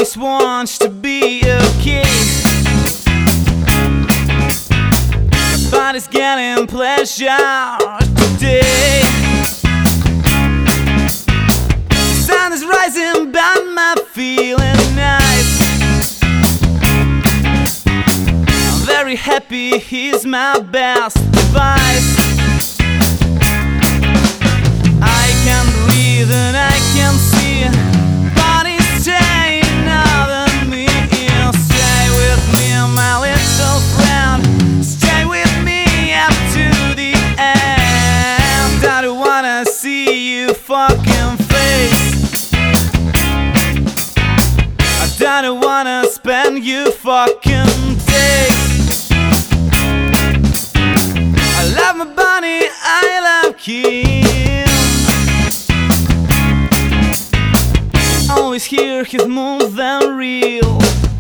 always wants to be okay. My body's getting pleasure today. The sun is rising, but I'm feeling nice. I'm very happy, he's my best advice. I can breathe and I can see, but he's staying other than me. Stay with me, my little friend. Stay with me up to the end. I don't wanna see you fucking face. I don't wanna spend you fucking days. I love my bunny, I love him. Always hear his more than real.